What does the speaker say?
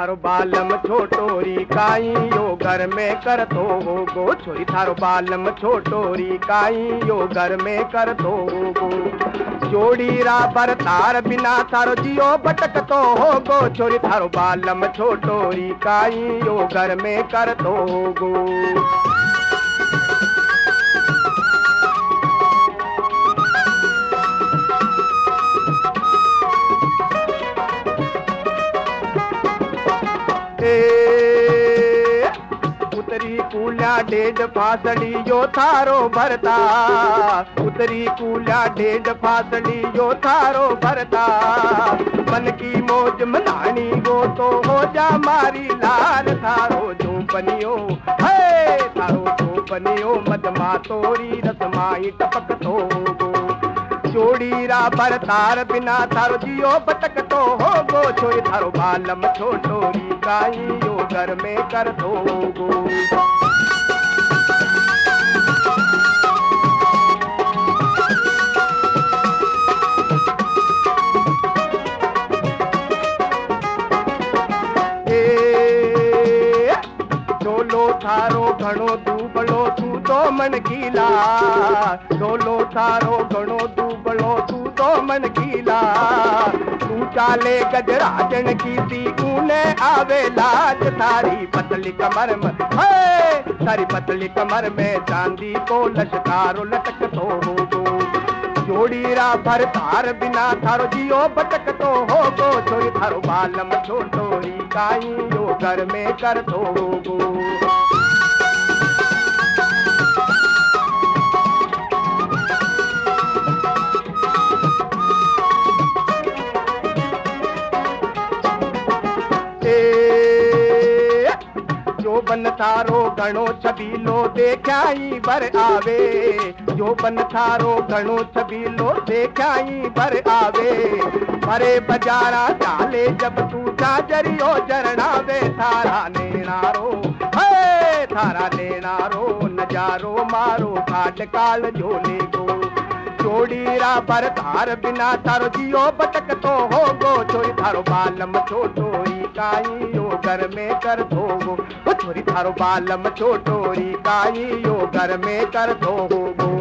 थारो बालम छोटोरी काई यो घर में कर तो होगो। छोरी थारो बालम छोटोरी काई यो घर में कर तो होगो। जोड़ी रा बरतार बिना थारो जियो भटक तो होगो। छोरी थारो बालम छोटोरी काई यो घर में कर तो होगो। उतरी कूल्या डेढ़ फासड़ी यो थारो भरता। उतरी कूल्या डेढ़ फासड़ी यो थारो भरता। मन की मौज मनानी गो तो हो जा मारी लाल। थारो झोपनियो है थारो झोपनियो मदमा तोरी रसमाई टपक तो गो। जोड़ी रा बरतार बिना थारो जियो भटक तो होगो। छोरी थारो बालम छोटोरी काई यो घर में कर दोगो। डोलो थारो घणो दूबलो तू तो मन गीला। डोलो थारो घणो दूबलो तू तो मन गीला। तू चाले गजराजन की सी ऊने आवे लाज। थारी पतली कमर में थारी पतली कमर में चांदी को लश्कारो लटक तो होगो। जोड़ी रा भरतार बिना थारो जियो भटक तो होगो। छोरी थारो बालम छोटोरी काई यो घर में कर तो होगो। जो बन थारो घणो छबीलो देखाई बर आवे। जो बन थारो घणो छबीलो देखाई बर आवे। परे बजारा चाले जब तू चाजरियो जरणावे। थारा नेणारो है थारा नेणारो नजारो मारो काट काल झोले गो। जोड़ी रा बरतार बिना थारो जियो भटक तो होगो। छोरी थारो बालम छोटोरी काई यो घर में कर दोगो। छोरी थारो बालम छोटोरी काई यो घर में कर दोगो।